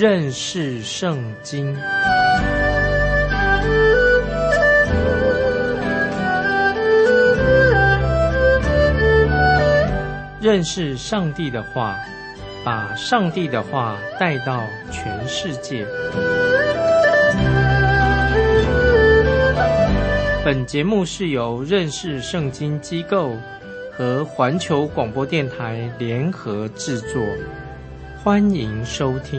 认识圣经。认识上帝的话，把上帝的话带到全世界。本节目是由认识圣经机构和环球广播电台联合制作，欢迎收听。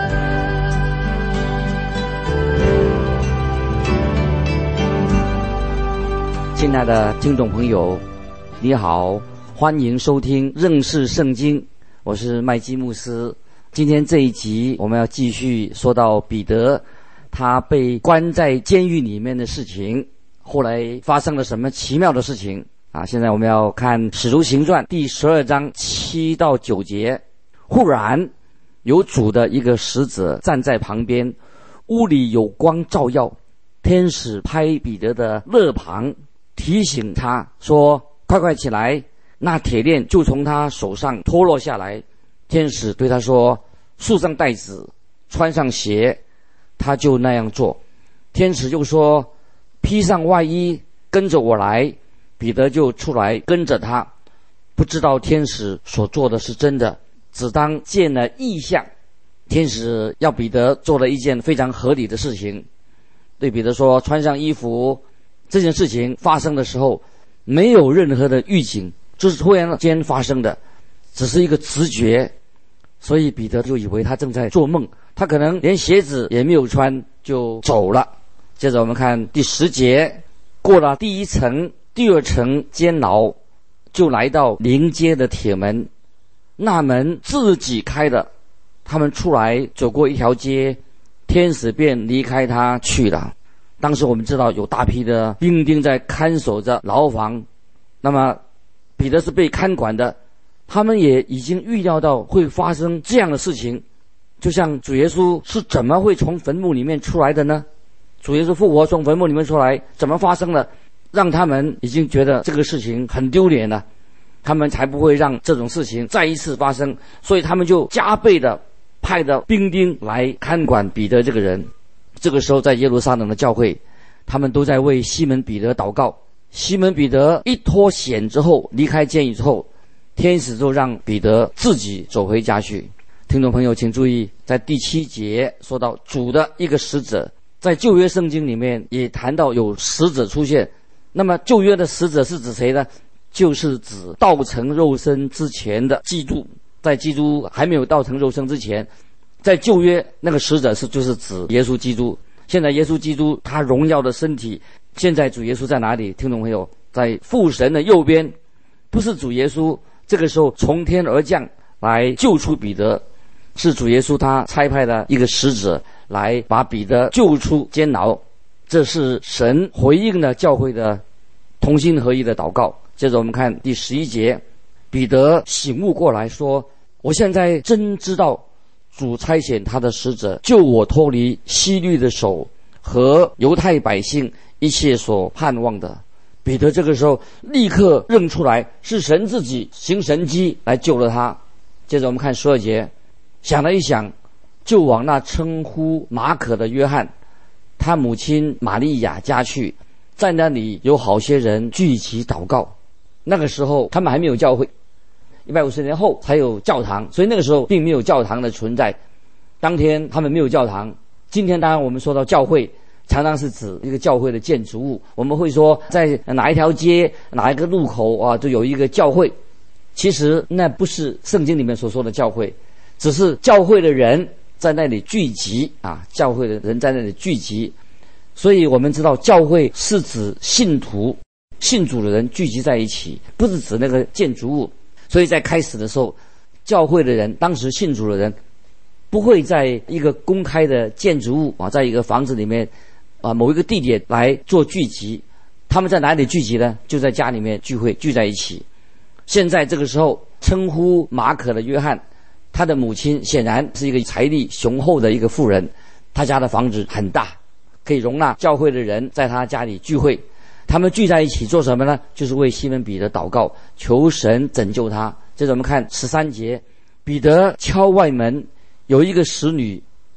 亲爱的听众朋友，你好，欢迎收听认识圣经，我是麦基牧师。今天这一集我们要继续说到彼得他被关在监狱里面的事情，后来发生了什么奇妙的事情啊？现在我们要看使徒行传第12章7到9节。忽然有主的一个使者站在旁边，屋里有光照耀，天使拍彼得的肋旁，提醒他说，快快起来。那铁链就从他手上脱落下来，天使对他说，束上带子，穿上鞋。他就那样做。天使又说，披上外衣，跟着我来。彼得就出来跟着他，不知道天使所做的是真的，只当见了异象。天使要彼得做了一件非常合理的事情，对彼得说，穿上衣服。这件事情发生的时候没有任何的预警，就是突然间发生的，只是一个直觉，所以彼得就以为他正在做梦，他可能连鞋子也没有穿就走了。接着我们看第10节，过了第一层第二层监牢，就来到临街的铁门，那门自己开的，他们出来走过一条街，天使便离开他去了。当时我们知道有大批的兵丁在看守着牢房，那么彼得是被看管的，他们也已经预料到会发生这样的事情。就像主耶稣是怎么会从坟墓里面出来的呢？主耶稣复活从坟墓里面出来，怎么发生的？让他们已经觉得这个事情很丢脸了，他们才不会让这种事情再一次发生，所以他们就加倍的派的兵丁来看管彼得这个人。这个时候在耶路撒冷的教会，他们都在为西门彼得祷告。西门彼得一脱险之后，离开监狱之后，天使就让彼得自己走回家去。听众朋友请注意，在第7节说到主的一个使者，在旧约圣经里面也谈到有使者出现。那么旧约的使者是指谁呢？就是指道成肉身之前的基督。在基督还没有道成肉身之前，在旧约那个使者就是指耶稣基督。现在耶稣基督他荣耀的身体，现在主耶稣在哪里？听众朋友，在父神的右边。不是主耶稣这个时候从天而降来救出彼得，是主耶稣他差派的一个使者来把彼得救出监牢。这是神回应了教会的同心合一的祷告。接着我们看第11节，彼得醒悟过来说，我现在真知道主差遣他的使者救我脱离希律的手和犹太百姓一切所盼望的。彼得这个时候立刻认出来是神自己行神迹来救了他。接着我们看12节，想了一想，就往那称呼马可的约翰他母亲玛利亚家去，在那里有好些人聚集祷告。那个时候他们还没有教会，150年后才有教堂，所以那个时候并没有教堂的存在。当天他们没有教堂。今天当然我们说到教会，常常是指一个教会的建筑物，我们会说在哪一条街哪一个路口啊，就有一个教会。其实那不是圣经里面所说的教会，只是教会的人在那里聚集啊，教会的人在那里聚集。所以我们知道教会是指信徒信主的人聚集在一起，不是指那个建筑物。所以在开始的时候，教会的人当时信主的人不会在一个公开的建筑物啊，在一个房子里面啊，某一个地点来做聚集。他们在哪里聚集呢？就在家里面聚会，聚在一起。现在这个时候称呼马可的约翰，他的母亲显然是一个财力雄厚的一个妇人，他家的房子很大，可以容纳教会的人在他家里聚会。他们聚在一起做什么呢？就是为西门彼得祷告，求神拯救他。接着我们看13节，彼得敲外门，有一个使女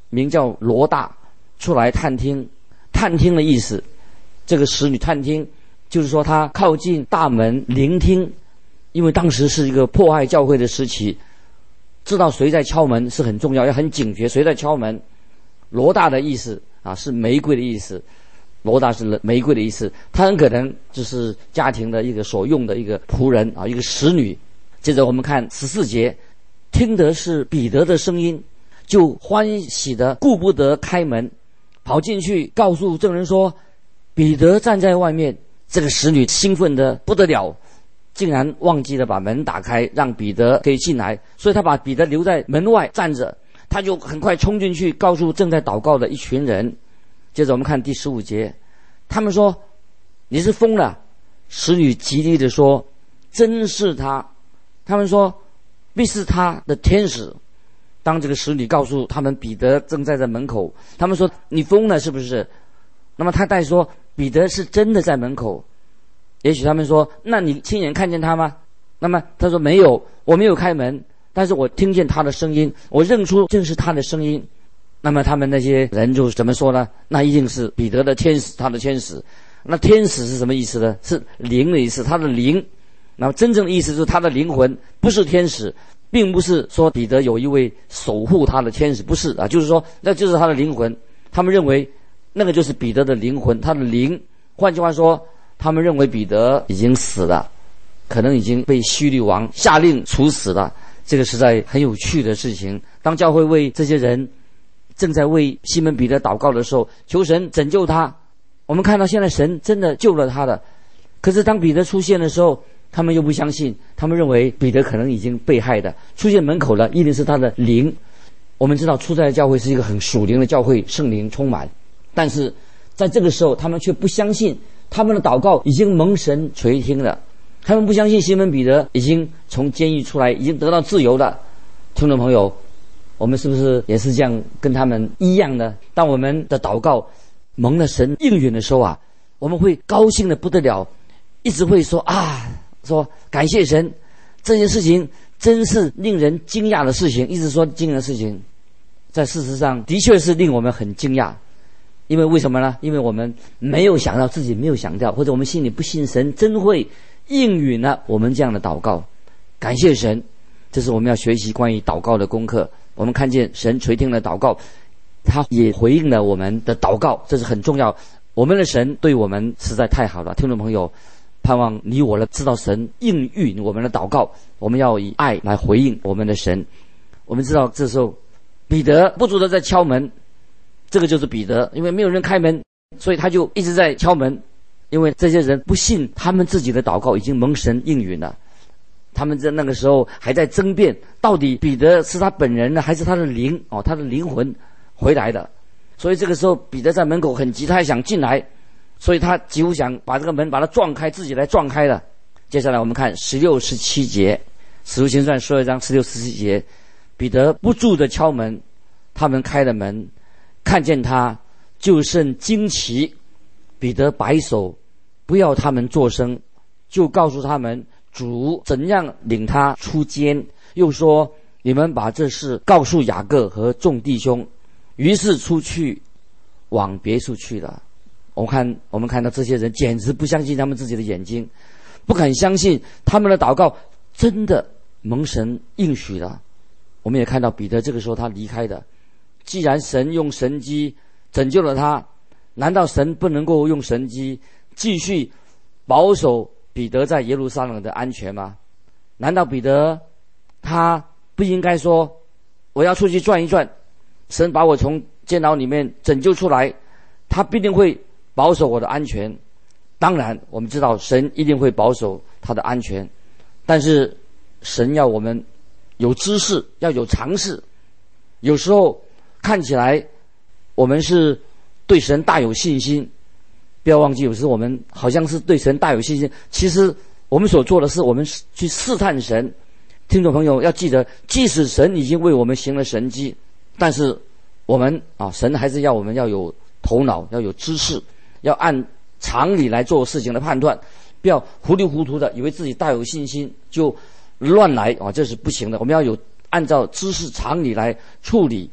名叫罗大出来探听。探听的意思，这个使女探听就是说她靠近大门聆听，因为当时是一个迫害教会的时期，知道谁在敲门是很重要，要很警觉谁在敲门。罗大的意思是玫瑰的意思，罗大是玫瑰的意思，她很可能就是家庭的一个所用的一个仆人一个使女。接着我们看14节，听得是彼得的声音，就欢喜的顾不得开门，跑进去告诉证人说彼得站在外面。这个使女兴奋的不得了，竟然忘记了把门打开，让彼得可以进来，所以他把彼得留在门外站着，他就很快冲进去告诉正在祷告的一群人。接着我们看第15节，他们说你是疯了。使女极力的说真是他。他们说必是他的天使。当这个使女告诉他们彼得正在门口，他们说你疯了是不是？那么他再说彼得是真的在门口。也许他们说那你亲眼看见他吗？那么他说没有，我没有开门，但是我听见他的声音，我认出正是他的声音。那么他们那些人就怎么说呢？那一定是彼得的天使，他的天使。那天使是什么意思呢？是灵的意思，他的灵。那么真正的意思就是他的灵魂，不是天使，并不是说彼得有一位守护他的天使，不是就是说那就是他的灵魂。他们认为那个就是彼得的灵魂，他的灵。换句话说，他们认为彼得已经死了，可能已经被希律王下令处死了。这个实在很有趣的事情。当教会为这些人正在为西门彼得祷告的时候，求神拯救他，我们看到现在神真的救了他的。可是当彼得出现的时候，他们又不相信，他们认为彼得可能已经被害的，出现门口了，一定是他的灵。我们知道初代的教会是一个很属灵的教会，圣灵充满，但是在这个时候他们却不相信他们的祷告已经蒙神垂听了，他们不相信西门彼得已经从监狱出来，已经得到自由了。听众朋友，我们是不是也是这样跟他们一样呢？当我们的祷告蒙了神应允的时候我们会高兴的不得了，一直会说感谢神，这件事情真是令人惊讶的事情，一直说惊人的事情。在事实上的确是令我们很惊讶，因为什么呢？因为我们没有想到，自己没有想到，或者我们心里不信神真会应允了我们这样的祷告。感谢神，这是我们要学习关于祷告的功课。我们看见神垂听了祷告，他也回应了我们的祷告，这是很重要。我们的神对我们实在太好了。听众朋友，盼望你我知道神应允我们的祷告，我们要以爱来回应我们的神。我们知道这时候彼得不住的在敲门，这个就是彼得，因为没有人开门，所以他就一直在敲门。因为这些人不信他们自己的祷告已经蒙神应允了，他们在那个时候还在争辩，到底彼得是他本人呢，还是他的灵他的灵魂回来的。所以这个时候彼得在门口很急，他还想进来，所以他几乎想把这个门把它撞开，自己来撞开了。接下来我们看16、17节，使徒行传12章16、17节，彼得不住的敲门，他们开了门，看见他就甚惊奇。彼得摆手不要他们作声，就告诉他们主怎样领他出监，又说你们把这事告诉雅各和众弟兄。于是出去往别处去了。我们看到这些人简直不相信他们自己的眼睛，不肯相信他们的祷告真的蒙神应许了。我们也看到彼得这个时候他离开的，既然神用神迹拯救了他，难道神不能够用神迹继续保守彼得在耶路撒冷的安全吗？难道彼得他不应该说我要出去转一转，神把我从监牢里面拯救出来，他必定会保守我的安全。当然我们知道神一定会保守他的安全，但是神要我们有知识，要有常识。有时候看起来我们是对神大有信心，不要忘记有时候我们好像是对神大有信心，其实我们所做的是我们去试探神。听众朋友要记得，即使神已经为我们行了神迹，但是我们神还是要我们要有头脑，要有知识，要按常理来做事情的判断，不要糊里糊涂的以为自己大有信心就乱来这是不行的。我们要有按照知识常理来处理，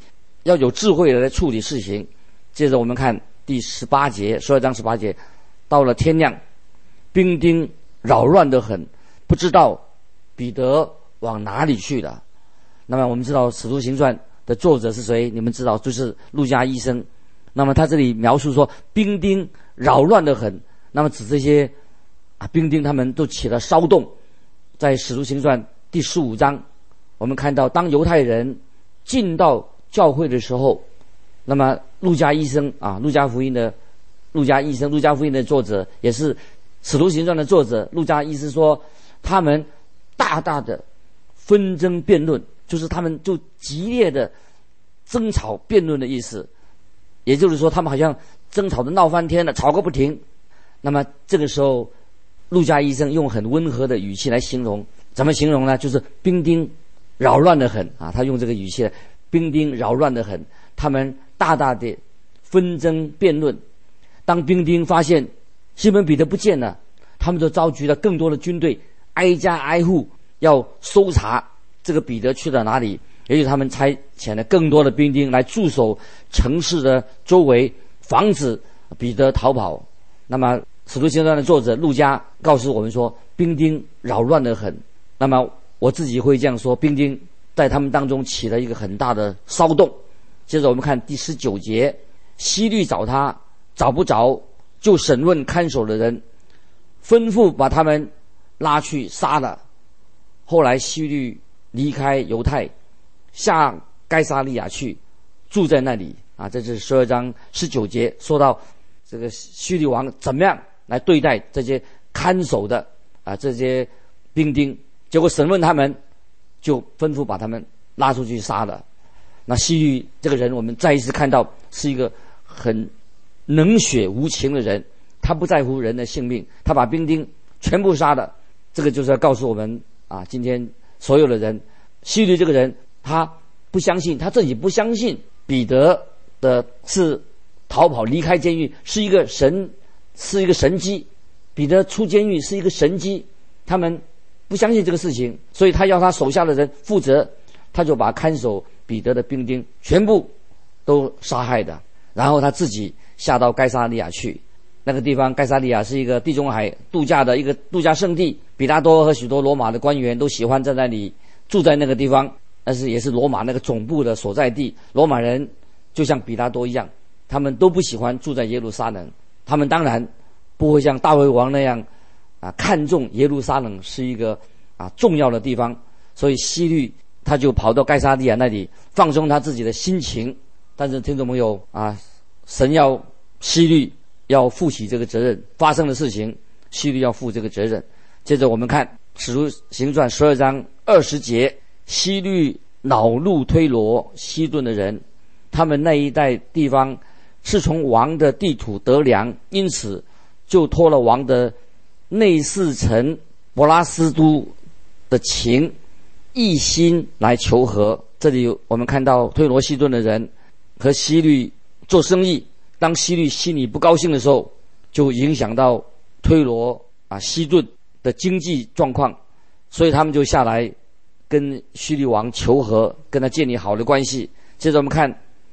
要有智慧的来处理事情。接着我们看第18节，12章18节，到了天亮，兵丁扰乱得很，不知道彼得往哪里去了。那么我们知道《使徒行传》的作者是谁？你们知道，就是路加医生。那么他这里描述说，兵丁扰乱得很，那么指这些兵丁他们都起了骚动。在《使徒行传》第15章，我们看到当犹太人进到教会的时候，那么路加医生路加福音的作者，也是《使徒行传》的作者，路加医生说，他们大大的纷争辩论，就是他们就激烈的争吵辩论的意思。也就是说，他们好像争吵的闹翻天了，吵个不停。那么这个时候，路加医生用很温和的语气来形容，怎么形容呢？就是兵丁扰乱得很他用这个语气，兵丁扰乱得很，他们大大的纷争辩论。当兵丁发现西门彼得不见了，他们就召集了更多的军队，挨家挨户要搜查这个彼得去了哪里。也许他们差遣了更多的兵丁来驻守城市的周围，防止彼得逃跑。那么使徒行传的作者路加告诉我们说，兵丁扰乱得很。那么我自己会这样说，兵丁在他们当中起了一个很大的骚动。接着我们看第19节，希律找他，找不着，就审问看守的人，吩咐把他们拉去杀了。后来希律离开犹太，下该撒利亚去，住在那里这是12章19节说到这个希律王怎么样来对待这些看守的这些兵丁。结果审问他们，就吩咐把他们拉出去杀了。那希律这个人，我们再一次看到是一个很冷血无情的人，他不在乎人的性命，他把兵丁全部杀了。这个就是要告诉我们今天所有的人，希律这个人他不相信，他自己不相信彼得的是逃跑离开监狱是一个神迹，彼得出监狱是一个神迹，他们不相信这个事情，所以他要他手下的人负责，他就把看守彼得的兵丁全部都杀害的，然后他自己下到该撒利亚去。那个地方该撒利亚是一个地中海度假的一个度假胜地，比拉多和许多罗马的官员都喜欢在那里住在那个地方，但是也是罗马那个总部的所在地。罗马人就像比拉多一样，他们都不喜欢住在耶路撒冷，他们当然不会像大卫王那样看重耶路撒冷是一个重要的地方，所以希律他就跑到该撒利亚那里放松他自己的心情。但是听众朋友神要希律要负起这个责任，发生的事情希律要负这个责任。接着我们看使徒行传12章20节，希律恼怒推罗西顿的人，他们那一带地方是从王的地土得粮，因此就托了王的内侍臣伯拉斯都的情，一心来求和。这里我们看到推罗西顿的人和希律做生意，当希律心里不高兴的时候，就影响到推罗西顿的经济状况，所以他们就下来跟希律王求和，跟他建立好的关系。接着我们看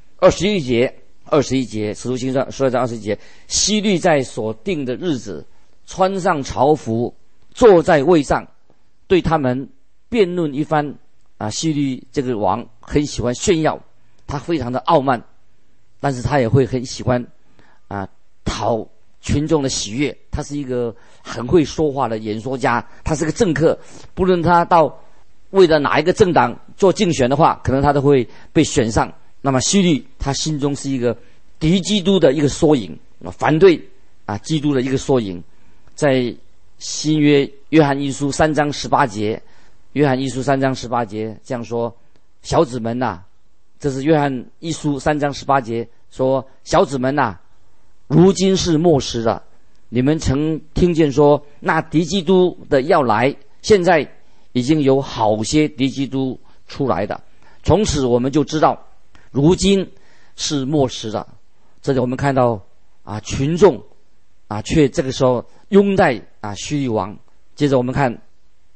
21节，使徒行传12章21节，希律在所定的日子穿上朝服，坐在位上，对他们辩论一番。希律这个王很喜欢炫耀，他非常的傲慢，但是他也会很喜欢讨群众的喜悦。他是一个很会说话的演说家，他是个政客，不论他到为了哪一个政党做竞选的话，可能他都会被选上。那么希律他心中是一个敌基督的一个缩影，反对基督的一个缩影。在新约约翰一书3章18节，约翰一书3章18节这样说，小子们这是约翰一书3章18节说，小子们如今是末时了，你们曾听见说那敌基督的要来，现在已经有好些敌基督出来的，从此我们就知道如今是末时了。这里我们看到群众却这个时候拥戴希律王。接着我们看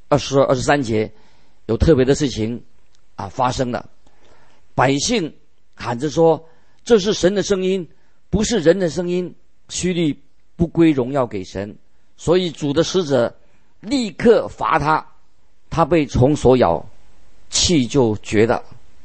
22、23节有特别的事情发生了，百姓喊着说：“这是神的声音，不是人的声音。”须律不归荣耀给神，所以主的使者立刻罚他，他被虫所咬，气就绝了。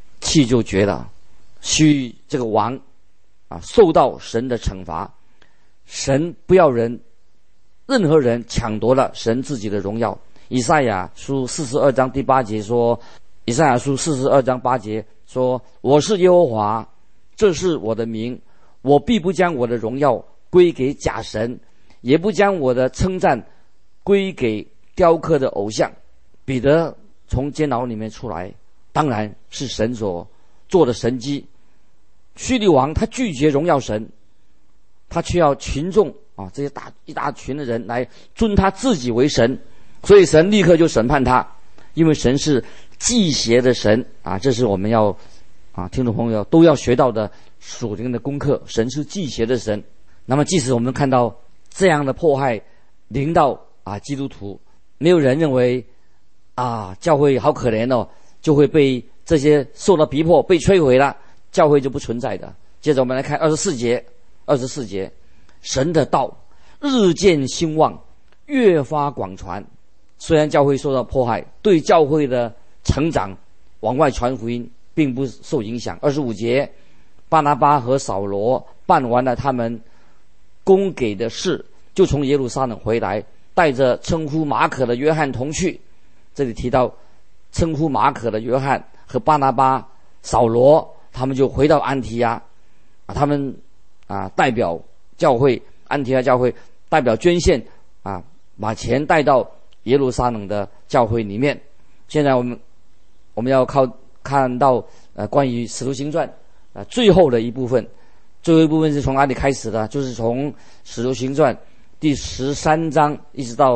须这个王受到神的惩罚。神不要任何人抢夺了神自己的荣耀。以赛亚书42章第8节说，以赛亚书42章8节说：“我是耶和华，这是我的名，我必不将我的荣耀归给假神，也不将我的称赞归给雕刻的偶像。”彼得从监牢里面出来，当然是神所做的神迹。叙利王他拒绝荣耀神，他却要群众这些一大群的人来尊他自己为神，所以神立刻就审判他，因为神是忌邪的神这是我们要听众朋友都要学到的属灵的功课。神是忌邪的神。那么即使我们看到这样的迫害临到基督徒，没有人认为教会好可怜哦，就会被这些受到逼迫被摧毁了，教会就不存在的。接着我们来看24节，神的道日渐兴旺，越发广传。虽然教会受到迫害，对教会的成长往外传福音并不受影响。25节，巴拿巴和扫罗办完了他们供给的事，就从耶路撒冷回来，带着称呼马可的约翰同去。这里提到称呼马可的约翰和巴拿巴、扫罗，他们就回到安提阿，他们代表教会，安提阿教会代表捐献把钱带到耶路撒冷的教会里面。现在我们要看到关于使徒行传最后的一部分。最后一部分是从哪里开始的？就是从使徒行传第13章一直到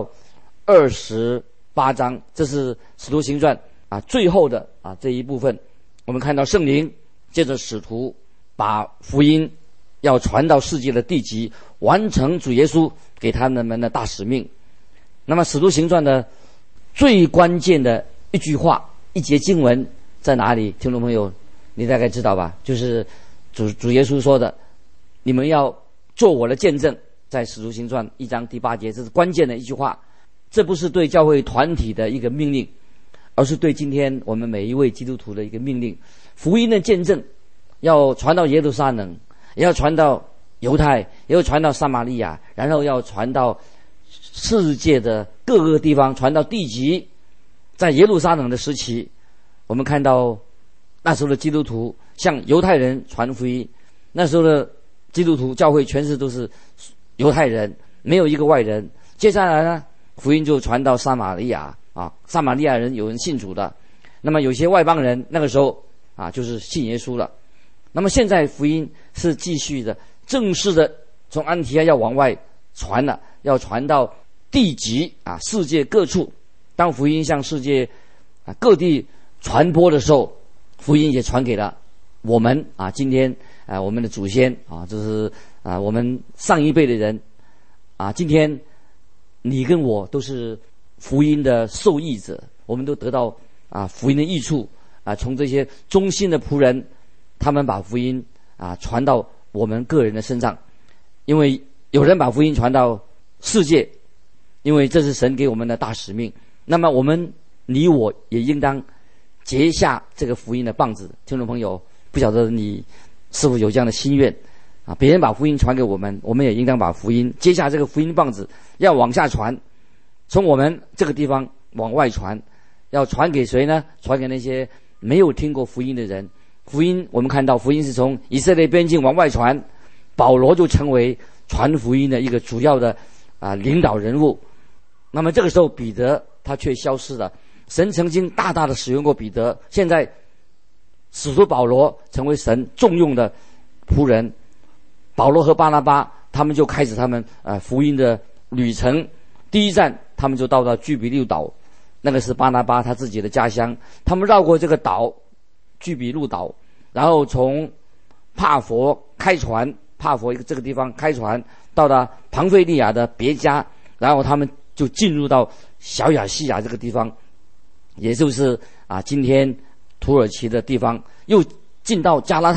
28章，这是使徒行传最后的这一部分。我们看到圣灵借着使徒把福音要传到世界的地极，完成主耶稣给他们的大使命。那么使徒行传的最关键的一句话，一节经文在哪里？听众朋友你大概知道吧？就是主耶稣说的，你们要做我的见证，在使徒行传1章第8节，这是关键的一句话。这不是对教会团体的一个命令，而是对今天我们每一位基督徒的一个命令。福音的见证要传到耶路撒冷，也要传到犹太，也要传到撒玛利亚，然后要传到世界的各个地方，传到地极。在耶路撒冷的时期，我们看到那时候的基督徒向犹太人传福音，那时候的基督徒教会全是都是犹太人，没有一个外人。接下来呢，福音就传到撒玛利亚撒玛利亚人有人信主的，那么有些外邦人那个时候就是信耶稣了。那么现在福音是继续的正式的从安提阿要往外传了，要传到地极世界各处。当福音向世界各地传播的时候，福音也传给了我们今天我们的祖先就是我们上一辈的人今天你跟我都是福音的受益者，我们都得到福音的益处从这些忠心的仆人，他们把福音传到我们个人的身上。因为有人把福音传到世界，因为这是神给我们的大使命。那么你我也应当结下这个福音的棒子。听众朋友，不晓得你是否有这样的心愿别人把福音传给我们，我们也应当把福音接下这个福音棒子，要往下传，从我们这个地方往外传。要传给谁呢？传给那些没有听过福音的人。福音我们看到福音是从以色列边境往外传，保罗就成为传福音的一个主要的领导人物。那么这个时候彼得他却消失了。神曾经大大的使用过彼得，现在使徒保罗成为神重用的仆人。保罗和巴拿巴他们就开始他们福音的旅程。第一站他们就到了居比路岛，那个是巴拿巴他自己的家乡。他们绕过这个岛居比路岛，然后从帕佛开船，帕佛这个地方开船到了庞菲利亚的别家，然后他们就进入到小亚细亚这个地方，也就是今天土耳其的地方，又进到加拉太，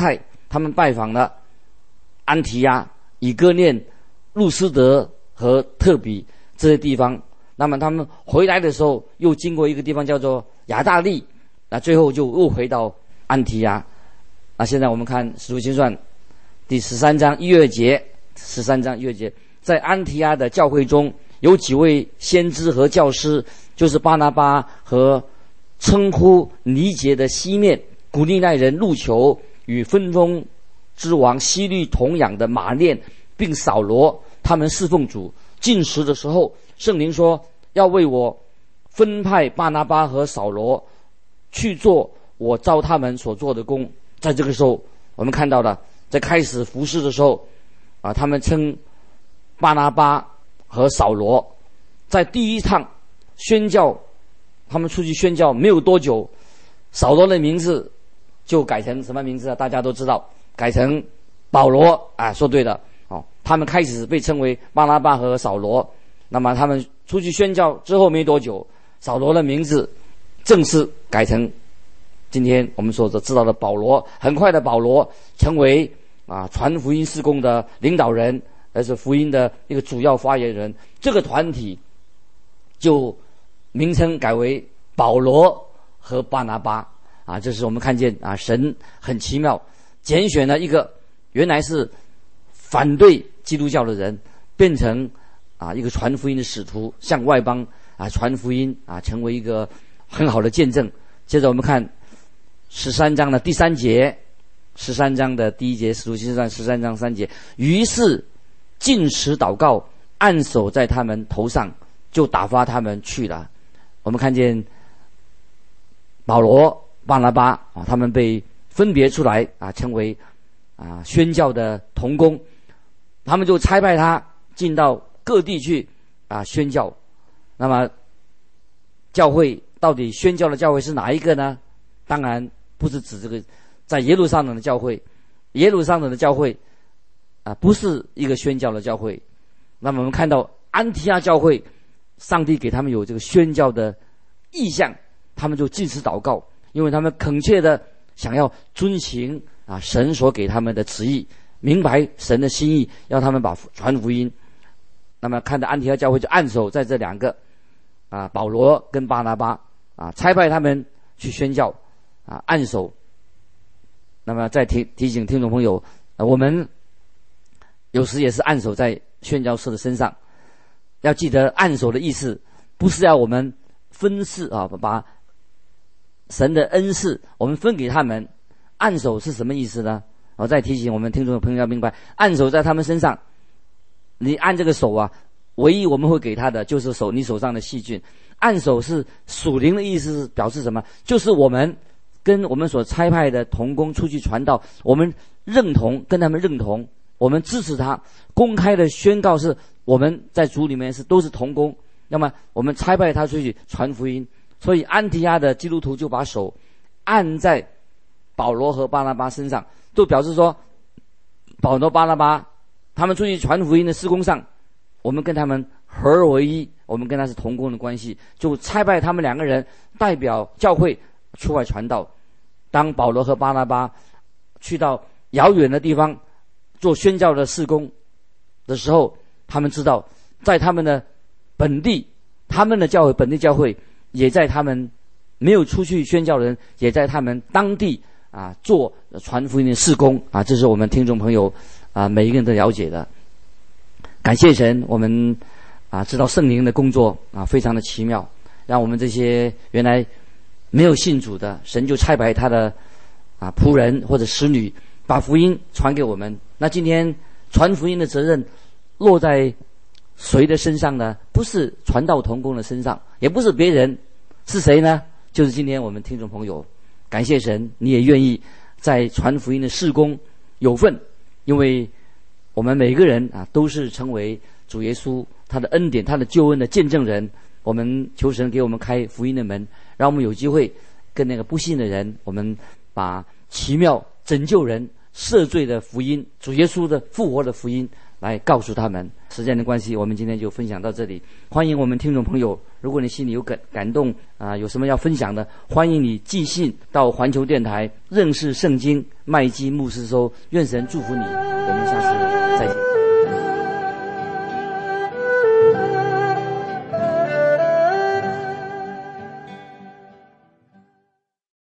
他们拜访了安提亚、以哥念、路斯德和特比这些地方。那么他们回来的时候，又经过一个地方叫做亚大利，最后就又回到安提亚。现在我们看使徒行传第13章1月节，13章1月节，在安提亚的教会中有几位先知和教师，就是巴拿巴和称呼尼结的西面、古利奈人路求与分封之王希律同养的马念，并扫罗，他们侍奉主。进食的时候，圣灵说要为我分派巴拿巴和扫罗去做我召他们所做的工。在这个时候，我们看到了在开始服事的时候他们称巴拿巴和扫罗在第一趟宣教，他们出去宣教没有多久，扫罗的名字就改成什么名字啊？大家都知道，改成保罗。说对了，他们开始被称为巴拿巴和扫罗。那么他们出去宣教之后没多久，扫罗的名字正式改成今天我们所知道的保罗。很快的，保罗成为传福音事工的领导人，而是福音的一个主要发言人。这个团体就名称改为保罗和巴拿巴。这是我们看见神很奇妙，拣选了一个原来是反对基督教的人，变成一个传福音的使徒，向外邦传福音成为一个很好的见证。接着我们看13章的第3节，13章的第1节，使徒行传13章3节，于是禁食祷告，按手在他们头上，就打发他们去了。我们看见保罗、巴拿巴他们被分别出来成为宣教的同工，他们就差派他进到各地去宣教。那么教会到底宣教的教会是哪一个呢？当然不是指这个在耶路撒冷的教会。耶路撒冷的教会不是一个宣教的教会。那么我们看到安提阿教会，上帝给他们有这个宣教的意向，他们就禁食祷告，因为他们恳切的想要遵行神所给他们的旨意，明白神的心意，要他们把传福音。那么看到安提阿教会就按手在这两个保罗跟巴拿巴差派他们去宣教按手。那么再提醒听众朋友，我们有时也是按手在宣教士的身上。要记得按手的意思不是要我们分赐把神的恩赐我们分给他们。按手是什么意思呢？我再提醒我们听众朋友要明白，按手在他们身上，你按这个手唯一我们会给他的就是你手上的细菌。按手是属灵的意思，表示什么？就是我们跟我们所差派的同工出去传道，我们认同，跟他们认同，我们支持他，公开的宣告是我们在主里面都是同工。那么我们差派他出去传福音，所以安提阿的基督徒就把手按在保罗和巴拿巴身上，都表示说保罗、巴拿巴他们出去传福音的事工上，我们跟他们合而为一，我们跟他是同工的关系，就差派他们两个人代表教会出外传道。当保罗和巴拿巴去到遥远的地方做宣教的事工的时候，他们知道在他们的本地，他们的教会，本地教会也在他们没有出去宣教的人也在他们当地做传福音的事工这是我们听众朋友每一个人都了解的。感谢神，我们知道圣灵的工作非常的奇妙，让我们这些原来没有信主的，神就差派他的仆人或者使女把福音传给我们。那今天传福音的责任落在谁的身上呢？不是传道同工的身上，也不是别人，是谁呢？就是今天我们听众朋友。感谢神，你也愿意在传福音的事工有份，因为我们每个人都是成为主耶稣他的恩典、他的救恩的见证人。我们求神给我们开福音的门，让我们有机会跟那个不信的人，我们把奇妙拯救人、赦罪的福音、主耶稣的复活的福音来告诉他们。时间的关系，我们今天就分享到这里。欢迎我们听众朋友，如果你心里有感动有什么要分享的，欢迎你寄信到环球电台认识圣经麦基牧师收。愿神祝福你，我们下次